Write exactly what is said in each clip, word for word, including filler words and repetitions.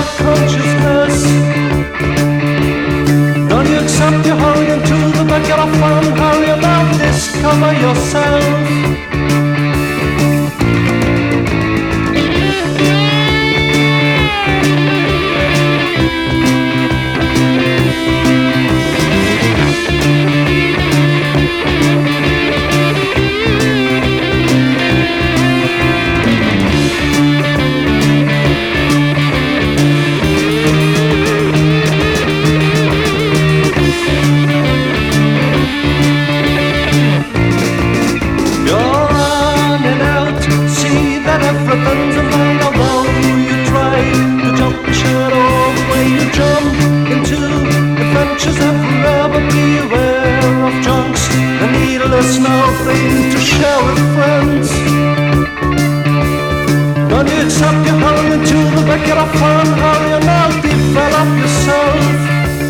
of consciousness. Don't you accept your hurry into the back of the fun? Hurry about, discover yourself. Everything's a night, although you try to jump the shadow the way you jump into adventures that forever beware of junks and needless nothing to share with friends. Don't you accept your hurry into the back of the fun? Hurry and now develop yourself.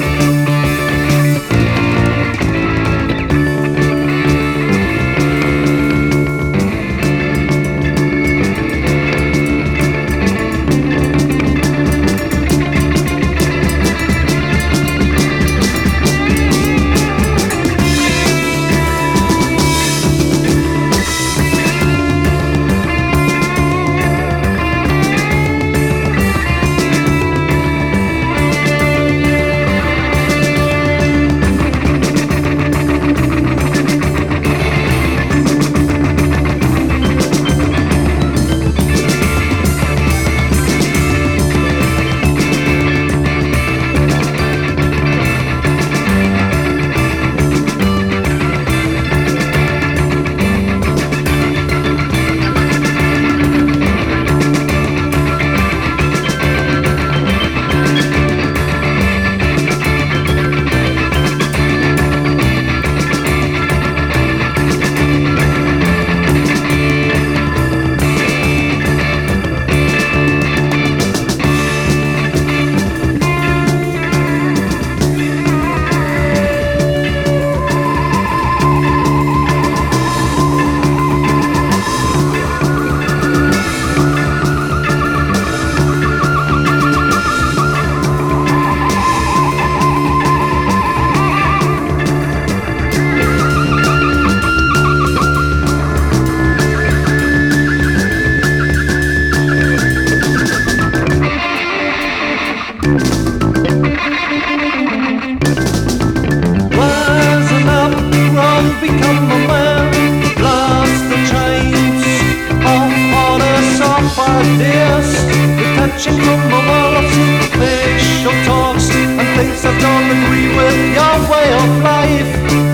Become a man, blast the chains of honest of ideas, detaching from a world of superficial talks and things that don't agree with your way of life.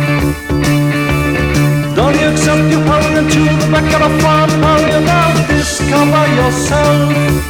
Don't you accept your hurry into the back of the fun? Hurry now, discover yourself.